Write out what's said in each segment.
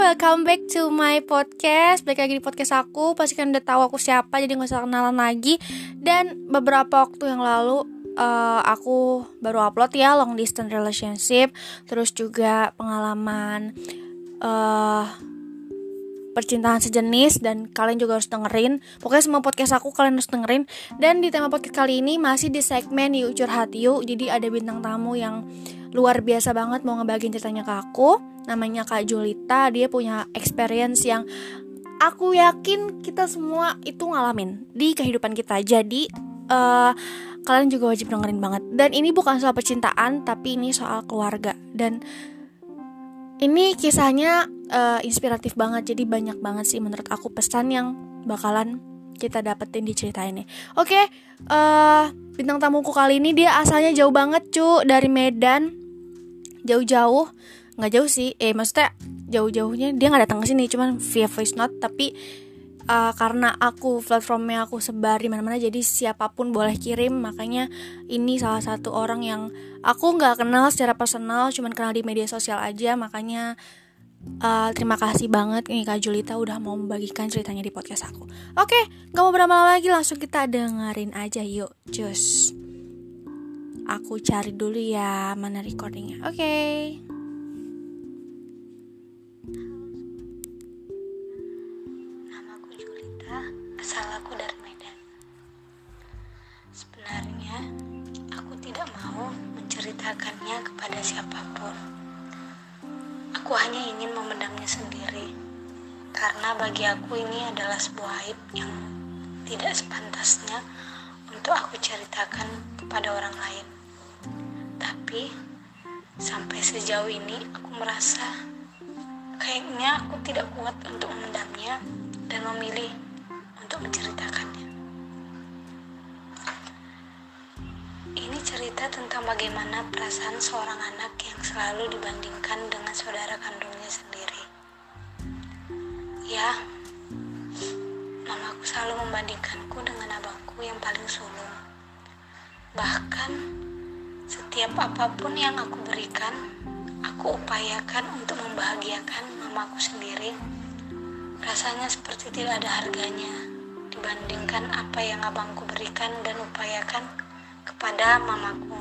welcome back to my podcast. Balik lagi di podcast aku. Pasti kan udah tahu aku siapa, jadi gak usah kenalan lagi. Dan beberapa waktu yang lalu aku baru upload ya long distance relationship. Terus juga pengalaman percintaan sejenis. Dan kalian juga harus dengerin. Pokoknya semua podcast aku kalian harus dengerin. Dan di tema podcast kali ini masih di segmen Yuk Curhat Yuk. Jadi ada bintang tamu yang luar biasa banget mau ngebagiin ceritanya ke aku. Namanya Kak Julita. Dia punya experience yang aku yakin kita semua itu ngalamin di kehidupan kita. Jadi kalian juga wajib dengerin banget. Dan ini bukan soal percintaan, tapi ini soal keluarga. Dan ini kisahnya inspiratif banget. Jadi banyak banget sih menurut aku pesan yang bakalan kita dapetin di cerita ini. Oke, bintang tamuku kali ini dia asalnya jauh banget dari Medan. Jauh-jauh, nggak jauh sih, maksudnya jauh-jauhnya dia nggak datang ke sini, cuman via voice note. Tapi karena aku platformnya aku sebar di mana-mana, jadi siapapun boleh kirim. Makanya ini salah satu orang yang aku nggak kenal secara personal, cuman kenal di media sosial aja. Makanya terima kasih banget nih Kak Julita udah mau membagikan ceritanya di podcast aku. Oke, nggak mau berlama-lama lagi, langsung kita dengerin aja yuk. Cus. Aku cari dulu ya mana recordingnya. Oke. Namaku Julita, asal aku dari Medan. Sebenarnya aku tidak mau menceritakannya kepada siapapun. Aku hanya ingin memendamnya sendiri, karena bagi aku ini adalah sebuah aib yang tidak sepantasnya untuk aku ceritakan kepada orang lain. Tapi sampai sejauh ini aku merasa kayaknya aku tidak kuat untuk memendamnya dan memilih untuk menceritakannya. Ini cerita tentang bagaimana perasaan seorang anak yang selalu dibandingkan dengan saudara kandungnya sendiri. Ya, mamaku selalu membandingkanku dengan abangku yang paling sulung. Bahkan setiap apapun yang aku berikan, aku upayakan untuk membahagiakan mamaku sendiri. Rasanya seperti tidak ada harganya dibandingkan apa yang abangku berikan dan upayakan kepada mamaku.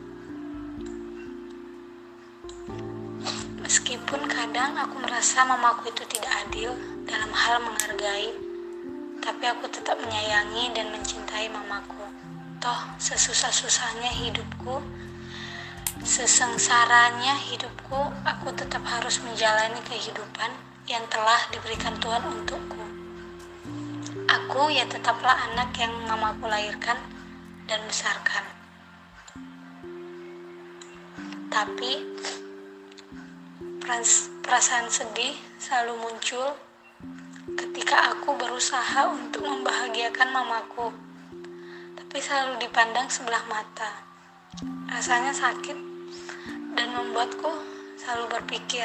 Meskipun kadang aku merasa mamaku itu tidak adil dalam hal menghargai, tapi aku tetap menyayangi dan mencintai mamaku. Toh sesusah-susahnya hidupku, sesengsaranya hidupku, aku tetap harus menjalani kehidupan yang telah diberikan Tuhan untukku. Aku ya tetaplah anak yang mamaku lahirkan dan besarkan. Tapi perasaan sedih selalu muncul ketika aku berusaha untuk membahagiakan mamaku, tapi selalu dipandang sebelah mata. Rasanya sakit dan membuatku selalu berpikir,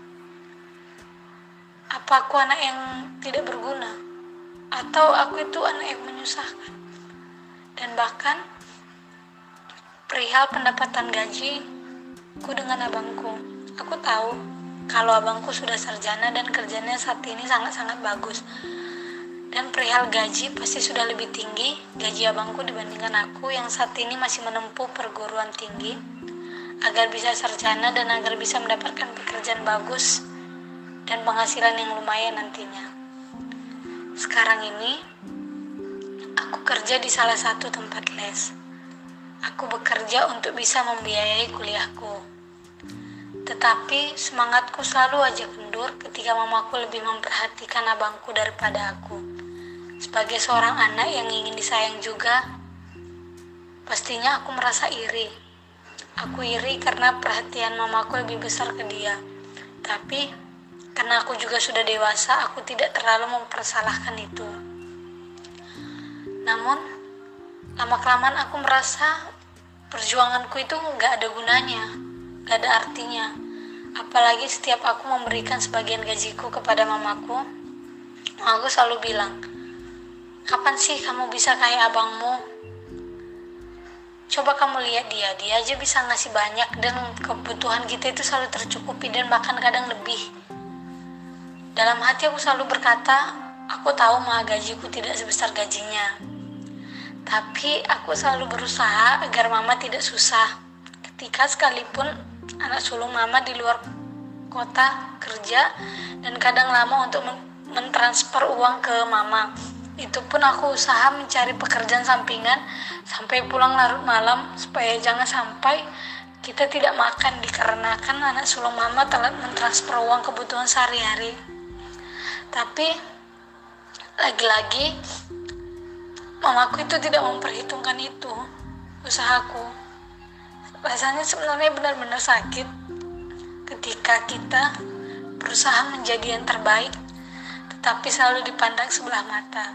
apa aku anak yang tidak berguna? Atau aku itu anak yang menyusahkan? Dan bahkan perihal pendapatan gajiku dengan abangku, aku tahu kalau abangku sudah sarjana dan kerjanya saat ini sangat-sangat bagus. Dan perihal gaji pasti sudah lebih tinggi gaji abangku dibandingkan aku yang saat ini masih menempuh perguruan tinggi agar bisa sarjana dan agar bisa mendapatkan pekerjaan bagus dan penghasilan yang lumayan nantinya. Sekarang ini aku kerja di salah satu tempat les. Aku bekerja untuk bisa membiayai kuliahku. Tetapi semangatku selalu aja kendur ketika mamaku lebih memperhatikan abangku daripada aku. Sebagai seorang anak yang ingin disayang juga, pastinya aku merasa iri. Aku iri karena perhatian mamaku lebih besar ke dia. Tapi karena aku juga sudah dewasa, aku tidak terlalu mempersalahkan itu. Namun lama-kelamaan aku merasa perjuanganku itu gak ada gunanya, gak ada artinya. Apalagi setiap aku memberikan sebagian gajiku kepada mamaku, aku selalu bilang, kapan sih kamu bisa kayak abangmu? Coba kamu lihat dia aja bisa ngasih banyak dan kebutuhan kita itu selalu tercukupi dan bahkan kadang lebih. Dalam hati aku selalu berkata, aku tahu mah gajiku tidak sebesar gajinya. Tapi aku selalu berusaha agar mama tidak susah. Ketika sekalipun anak sulung mama di luar kota kerja dan kadang lama untuk mentransfer uang ke mama. Itu pun aku usaha mencari pekerjaan sampingan sampai pulang larut malam supaya jangan sampai kita tidak makan dikarenakan anak sulung mama telat mentransfer uang kebutuhan sehari-hari. Tapi lagi-lagi mamaku itu tidak memperhitungkan itu usahaku. Rasanya sebenarnya benar-benar sakit ketika kita berusaha menjadi yang terbaik tetapi selalu dipandang sebelah mata.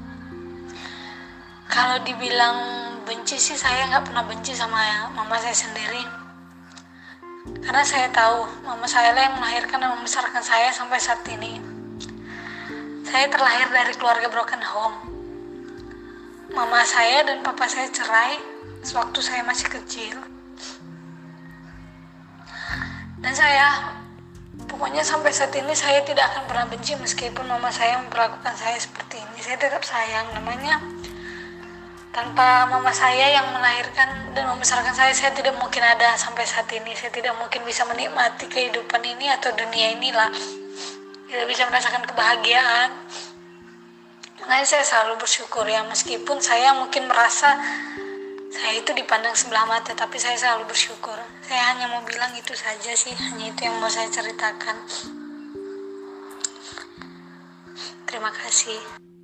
Kalau dibilang benci sih, saya nggak pernah benci sama mama saya sendiri. Karena saya tahu mama saya lah yang melahirkan dan membesarkan saya sampai saat ini. Saya terlahir dari keluarga broken home. Mama saya dan papa saya cerai sewaktu saya masih kecil. Dan saya, pokoknya sampai saat ini saya tidak akan pernah benci meskipun mama saya memperlakukan saya seperti ini. Saya tetap sayang, namanya tanpa mama saya yang melahirkan dan membesarkan saya tidak mungkin ada sampai saat ini. Saya tidak mungkin bisa menikmati kehidupan ini atau dunia inilah. Tidak bisa merasakan kebahagiaan. Makanya saya selalu bersyukur ya, meskipun saya mungkin merasa saya itu dipandang sebelah mata, tapi saya selalu bersyukur. Saya hanya mau bilang itu saja sih, hanya itu yang mau saya ceritakan. Terima kasih.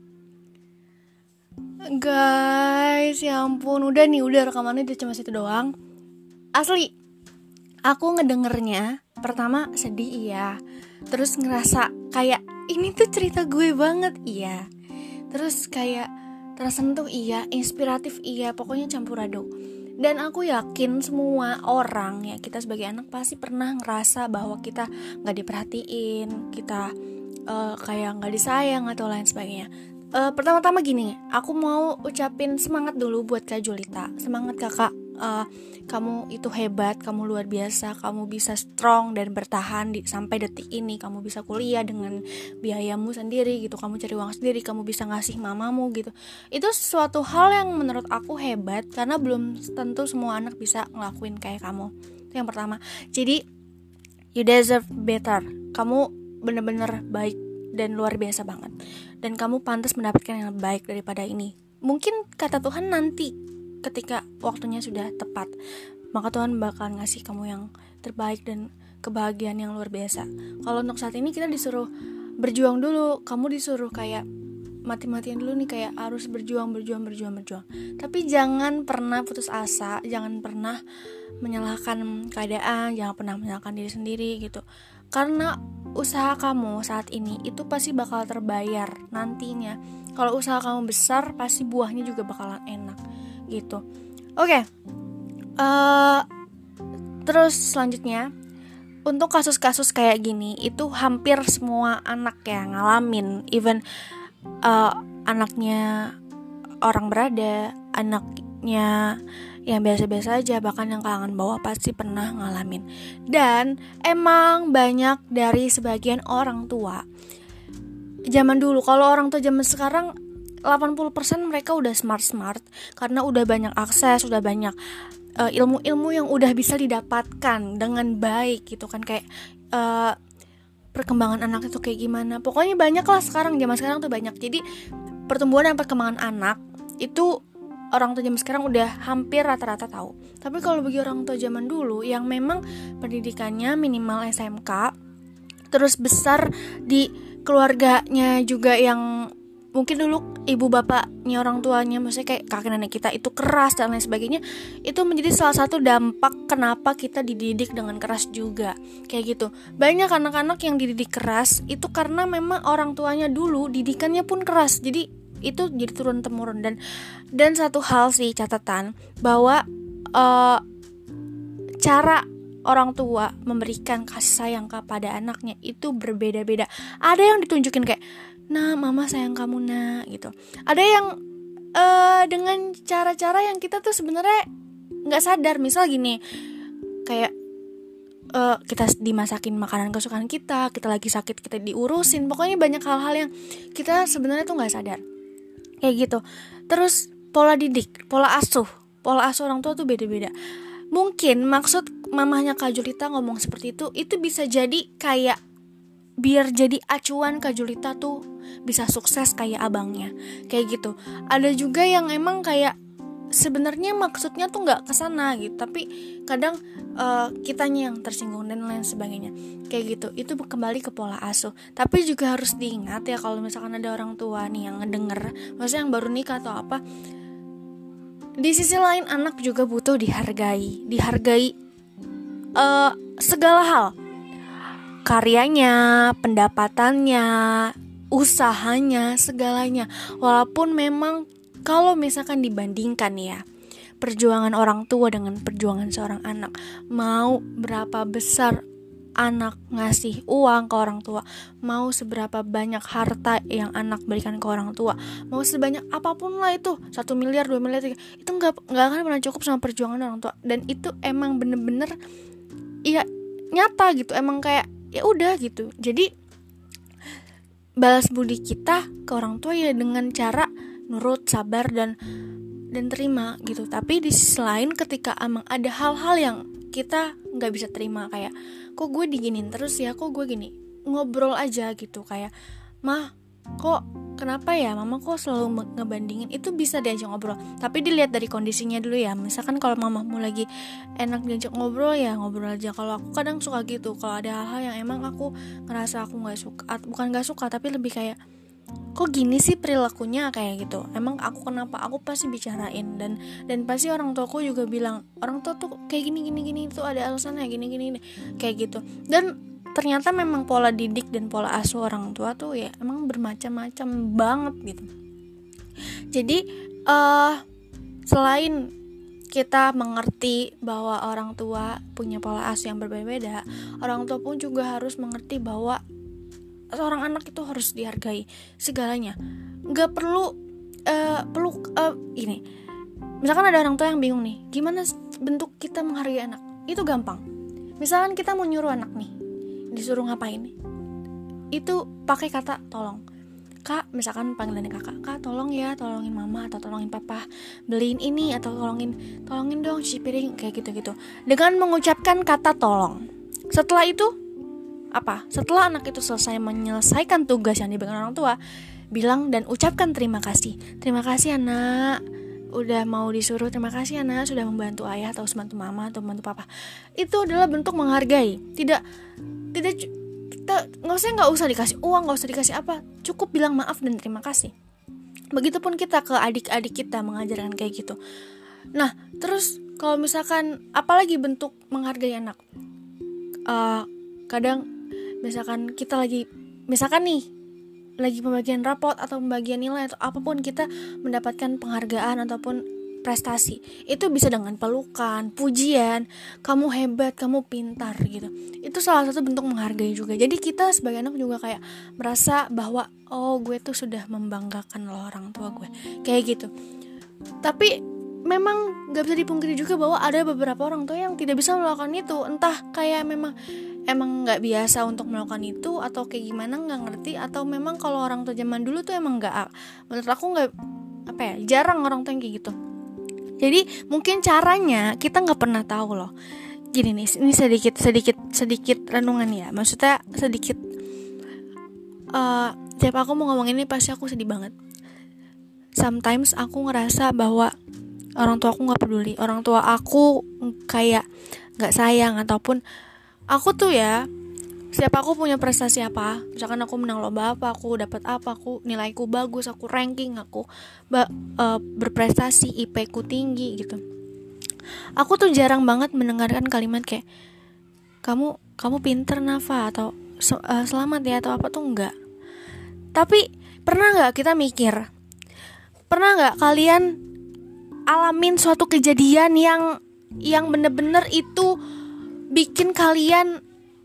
Guys, ya ampun, udah rekamannya udah cuma situ doang. Asli, aku ngedengernya pertama sedih iya, terus ngerasa kayak ini tuh cerita gue banget iya, terus kayak tersentuh iya, inspiratif iya, pokoknya campur aduk. Dan aku yakin semua orang ya, kita sebagai anak pasti pernah ngerasa bahwa kita gak diperhatiin, kita kayak gak disayang atau lain sebagainya. Pertama-tama gini, aku mau ucapin semangat dulu buat Kak Julita. Semangat kakak, kamu itu hebat, kamu luar biasa, kamu bisa strong dan bertahan sampai detik ini. Kamu bisa kuliah dengan biayamu sendiri gitu, kamu cari uang sendiri, kamu bisa ngasih mamamu gitu. Itu suatu hal yang menurut aku hebat, karena belum tentu semua anak bisa ngelakuin kayak kamu. Itu yang pertama. Jadi you deserve better. Kamu bener-bener baik dan luar biasa banget, dan kamu pantas mendapatkan yang lebih baik daripada ini. Mungkin kata Tuhan nanti ketika waktunya sudah tepat, maka Tuhan bakal ngasih kamu yang terbaik dan kebahagiaan yang luar biasa. Kalau untuk saat ini kita disuruh berjuang dulu, kamu disuruh kayak mati-matian dulu nih, kayak harus berjuang. Tapi jangan pernah putus asa, jangan pernah menyalahkan keadaan, jangan pernah menyalahkan diri sendiri gitu. Karena usaha kamu saat ini itu pasti bakal terbayar nantinya. Kalau usaha kamu besar, pasti buahnya juga bakalan enak gitu. Oke. Terus selanjutnya, untuk kasus-kasus kayak gini itu hampir semua anak ya ngalamin. Even anaknya orang berada, anaknya yang biasa-biasa aja, bahkan yang kalangan bawah pasti pernah ngalamin. Dan emang banyak dari sebagian orang tua zaman dulu, kalau orang tua zaman sekarang 80% mereka udah smart karena udah banyak akses, udah banyak ilmu-ilmu yang udah bisa didapatkan dengan baik gitu kan, kayak perkembangan anak itu kayak gimana. Pokoknya banyak lah sekarang, zaman sekarang tuh banyak. Jadi pertumbuhan dan perkembangan anak itu orang tua zaman sekarang udah hampir rata-rata tahu. Tapi kalau bagi orang tua zaman dulu yang memang pendidikannya minimal SMK, terus besar di keluarganya juga yang mungkin dulu ibu bapaknya orang tuanya, maksudnya kayak kakek nenek kita itu keras dan lain sebagainya, itu menjadi salah satu dampak kenapa kita dididik dengan keras juga. Kayak gitu. Banyak anak-anak yang dididik keras itu karena memang orang tuanya dulu didikannya pun keras. Jadi itu jadi turun-temurun. Dan satu hal sih catatan, bahwa cara orang tua memberikan kasih sayang kepada anaknya itu berbeda-beda. Ada yang ditunjukin kayak, nah mama sayang kamu nah gitu. Ada yang dengan cara-cara yang kita tuh sebenarnya nggak sadar. Misal gini, kayak kita dimasakin makanan kesukaan kita lagi sakit kita diurusin, pokoknya banyak hal-hal yang kita sebenarnya tuh nggak sadar kayak gitu. Terus pola didik, pola asuh orang tua tuh beda-beda. Mungkin maksud mamahnya Kak Julita ngomong seperti itu bisa jadi kayak biar jadi acuan Kak Julita tuh bisa sukses kayak abangnya, kayak gitu. Ada juga yang emang kayak sebenarnya maksudnya tuh nggak kesana gitu, tapi kadang kitanya yang tersinggung dan lain sebagainya kayak gitu. Itu kembali ke pola asuh. Tapi juga harus diingat ya, kalau misalkan ada orang tua nih yang ngedenger, maksudnya yang baru nikah atau apa, di sisi lain anak juga butuh dihargai segala hal, karyanya, pendapatannya, usahanya, segalanya. Walaupun memang kalau misalkan dibandingkan ya, perjuangan orang tua dengan perjuangan seorang anak, mau berapa besar anak ngasih uang ke orang tua, mau seberapa banyak harta yang anak berikan ke orang tua, mau sebanyak apapun lah itu, 1 miliar, 2 miliar, 3, itu nggak akan pernah cukup sama perjuangan orang tua. Dan itu emang bener-bener ya nyata gitu, emang kayak ya udah gitu. Jadi balas budi kita ke orang tua ya dengan cara nurut, sabar, dan terima gitu. Tapi di sisi lain ketika emang ada hal-hal yang kita nggak bisa terima, kayak kok gue diginin terus ya, kok gue gini, ngobrol aja gitu, kayak mah kok kenapa ya mama kok selalu ngebandingin, itu bisa diajak ngobrol. Tapi dilihat dari kondisinya dulu ya. Misalkan kalau mamamu lagi enak diajak ngobrol ya ngobrol aja. Kalau aku kadang suka gitu, kalau ada hal-hal yang emang aku ngerasa aku nggak suka, bukan nggak suka tapi lebih kayak kok gini sih perilakunya kayak gitu, emang aku kenapa, aku pasti bicarain. Dan pasti orang tuaku juga bilang, orang tua tuh kayak gini itu ada alasannya gini kayak gitu. Dan ternyata memang pola didik dan pola asuh orang tua tuh ya emang bermacam-macam banget gitu. Jadi selain kita mengerti bahwa orang tua punya pola asuh yang berbeda-beda, orang tua pun juga harus mengerti bahwa seorang anak itu harus dihargai segalanya. Nggak perlu ini. Misalkan ada orang tua yang bingung nih, gimana bentuk kita menghargai anak? Itu gampang. Misalkan kita mau nyuruh anak nih, disuruh ngapain nih? Itu pakai kata tolong. Kak, misalkan panggilannya kak, tolong ya, tolongin mama atau tolongin papa beliin ini, atau tolongin dong cuci piring, kayak gitu-gitu. Dengan mengucapkan kata tolong. Setelah itu apa? Setelah anak itu selesai menyelesaikan tugas yang diberikan orang tua, bilang dan ucapkan terima kasih. Terima kasih anak, udah mau disuruh, terima kasih anak sudah membantu ayah atau membantu mama atau membantu papa. Itu adalah bentuk menghargai. Tidak kita nggak usah dikasih uang, nggak usah dikasih apa, cukup bilang maaf dan terima kasih. Begitupun kita ke adik-adik kita mengajarkan kayak gitu. Nah, terus kalau misalkan apalagi bentuk menghargai anak, kadang misalkan kita lagi pembagian rapot atau pembagian nilai atau apapun, kita mendapatkan penghargaan ataupun prestasi, itu bisa dengan pelukan, pujian, kamu hebat, kamu pintar gitu. Itu salah satu bentuk menghargai juga. Jadi kita sebagai anak juga kayak merasa bahwa oh gue tuh sudah membanggakan loh orang tua gue, kayak gitu. Tapi memang gak bisa dipungkiri juga bahwa ada beberapa orang tua yang tidak bisa melakukan itu. Entah kayak emang gak biasa untuk melakukan itu, atau kayak gimana, gak ngerti. Atau memang kalau orang tua zaman dulu tuh emang gak, menurut aku gak, jarang orang tua yang kayak gitu. Jadi mungkin caranya kita gak pernah tahu loh. Gini nih, ini sedikit renungan ya. Maksudnya sedikit tiap aku mau ngomong ini pasti aku sedih banget. Sometimes aku ngerasa bahwa orang tua aku gak peduli, orang tua aku kayak gak sayang, ataupun aku tuh ya, setiap aku punya prestasi apa, misalkan aku menang lomba apa, aku dapat apa, aku nilaiku bagus, aku ranking, aku berprestasi, IP ku tinggi gitu, aku tuh jarang banget mendengarkan kalimat kayak kamu pinter Nafa, atau selamat ya, atau apa tuh enggak. Tapi pernah gak kita mikir, pernah gak kalian alamin suatu kejadian yang bener-bener itu bikin kalian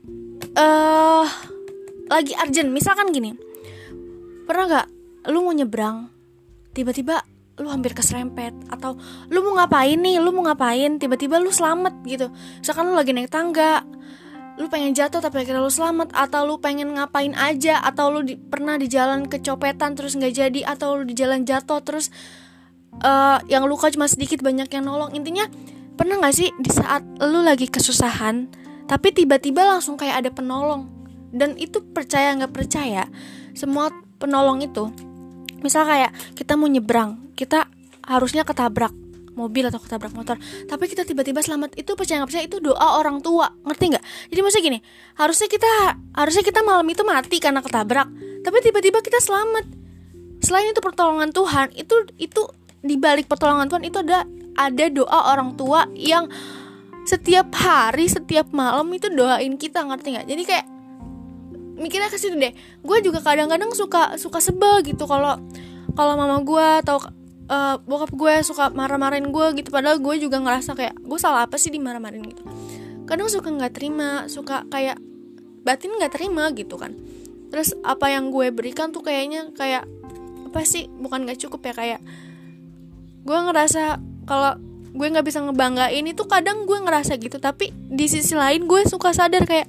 lagi urgent? Misalkan gini, pernah gak lu mau nyebrang, tiba-tiba lu hampir keserempet, atau lu mau ngapain, tiba-tiba lu selamat gitu. Misalkan lu lagi naik tangga, lu pengen jatuh tapi akhirnya lu selamat, atau lu pengen ngapain aja, atau lu pernah di jalan kecopetan terus nggak jadi, atau lu di jalan jatuh terus yang luka cuma sedikit banyak yang nolong. Intinya pernah nggak sih di saat lu lagi kesusahan tapi tiba-tiba langsung kayak ada penolong, dan itu percaya nggak percaya semua penolong itu, misal kayak kita mau nyebrang, kita harusnya ketabrak mobil atau ketabrak motor, tapi kita tiba-tiba selamat, itu percaya nggak percaya itu doa orang tua, ngerti nggak? Jadi maksudnya gini, harusnya kita malam itu mati karena ketabrak, tapi tiba-tiba kita selamat. Selain itu pertolongan Tuhan, itu di balik pertolongan Tuhan itu ada doa orang tua yang setiap hari, setiap malam itu doain kita, ngerti nggak? Jadi kayak mikirnya ke situ deh. Gue juga kadang-kadang suka sebel gitu kalau mama gue atau bokap gue suka marah-marahin gue gitu, padahal gue juga ngerasa kayak gue salah apa sih dimarah-marahin gitu. Kadang suka nggak terima, suka kayak batin nggak terima gitu kan. Terus apa yang gue berikan tuh kayaknya kayak apa sih, bukan nggak cukup ya, kayak gue ngerasa kalau gue nggak bisa ngebanggain itu. Kadang gue ngerasa gitu, tapi di sisi lain gue suka sadar kayak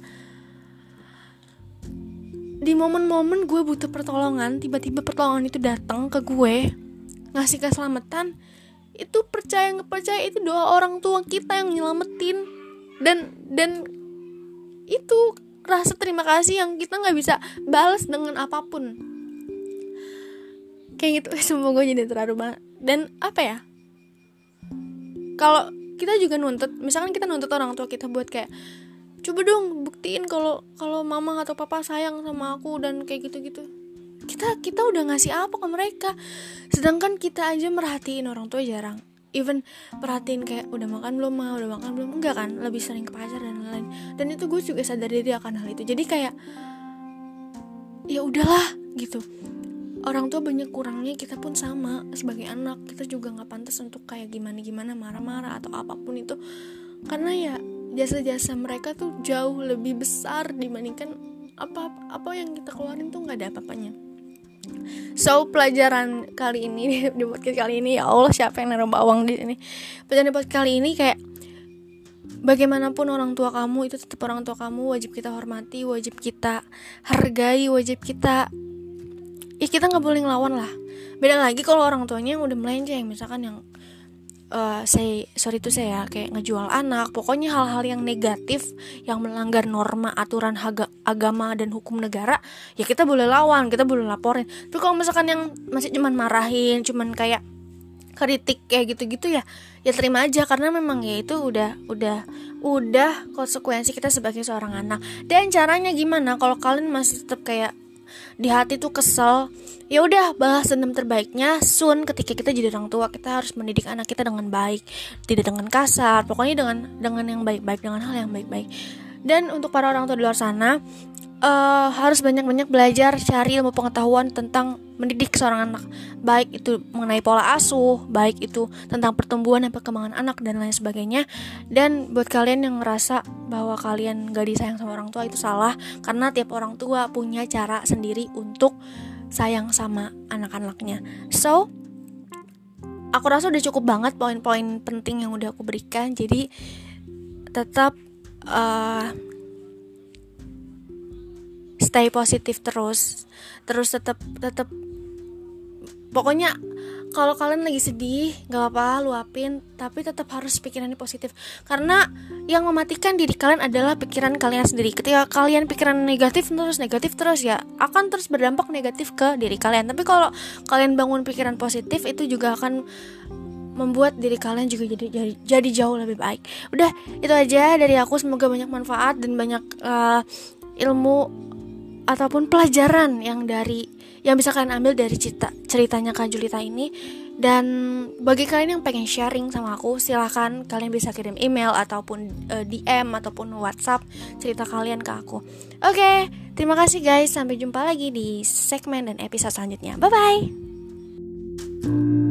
di momen-momen gue butuh pertolongan, tiba-tiba pertolongan itu datang ke gue, ngasih keselamatan. Itu percaya nggak percaya itu doa orang tua kita yang nyelamatin, dan itu rasa terima kasih yang kita nggak bisa balas dengan apapun. Kayak gitu, semua gue jadi terharu banget. Dan apa ya, kalau kita juga nuntut, misalkan kita nuntut orang tua kita buat kayak coba dong buktiin kalau mama atau papa sayang sama aku dan kayak gitu-gitu. Kita udah ngasih apa ke mereka, sedangkan kita aja merhatiin orang tua jarang. Even perhatiin kayak udah makan belum, enggak kan, lebih sering ke pacar dan lain-lain. Dan itu gue juga sadar diri akan hal itu. Jadi kayak ya udahlah gitu. Orang tua banyak kurangnya, kita pun sama sebagai anak. Kita juga nggak pantas untuk kayak gimana marah-marah atau apapun itu, karena ya jasa-jasa mereka tuh jauh lebih besar dibandingkan apa yang kita keluarin tuh nggak ada apa-apanya. So pelajaran kali ini di podcast kali ini, ya Allah siapa yang naruh bawang di sini. Pelajaran di podcast kali ini kayak bagaimanapun orang tua kamu itu tetap orang tua kamu, wajib kita hormati, wajib kita hargai, wajib kita kita nggak boleh ngelawan lah. Beda lagi kalau orang tuanya yang udah melenceng, misalkan yang saya kayak ngejual anak, pokoknya hal-hal yang negatif yang melanggar norma, aturan agama dan hukum negara, ya kita boleh lawan, kita boleh laporin. Tapi kalau misalkan yang masih cuman marahin, cuman kayak kritik kayak gitu-gitu, ya terima aja, karena memang ya itu udah konsekuensi kita sebagai seorang anak. Dan caranya gimana kalau kalian masih tetap kayak di hati tuh kesel, ya udah balas dendam terbaiknya ketika kita jadi orang tua. Kita harus mendidik anak kita dengan baik, tidak dengan kasar, pokoknya dengan yang baik-baik, dengan hal yang baik-baik. Dan untuk para orang tua di luar sana, harus banyak-banyak belajar, cari ilmu pengetahuan tentang mendidik seorang anak, baik itu mengenai pola asuh, baik itu tentang pertumbuhan dan perkembangan anak dan lain sebagainya. Dan buat kalian yang ngerasa bahwa kalian gak disayang sama orang tua, itu salah, karena tiap orang tua punya cara sendiri untuk sayang sama anak-anaknya. So aku rasa udah cukup banget poin-poin penting yang udah aku berikan. Jadi tetap stay positif terus tetap pokoknya kalau kalian lagi sedih gak apa-apa, luapin, tapi tetap harus pikirannya positif, karena yang mematikan diri kalian adalah pikiran kalian sendiri. Ketika kalian pikiran negatif terus, ya akan terus berdampak negatif ke diri kalian. Tapi kalau kalian bangun pikiran positif, itu juga akan membuat diri kalian juga jadi jauh lebih baik. Udah, itu aja dari aku. Semoga banyak manfaat dan banyak ilmu ataupun pelajaran yang bisa kalian ambil dari ceritanya Kak Julita ini. Dan bagi kalian yang pengen sharing sama aku, silakan kalian bisa kirim email ataupun DM ataupun WhatsApp cerita kalian ke aku. Oke, terima kasih guys. Sampai jumpa lagi di segmen dan episode selanjutnya. Bye bye.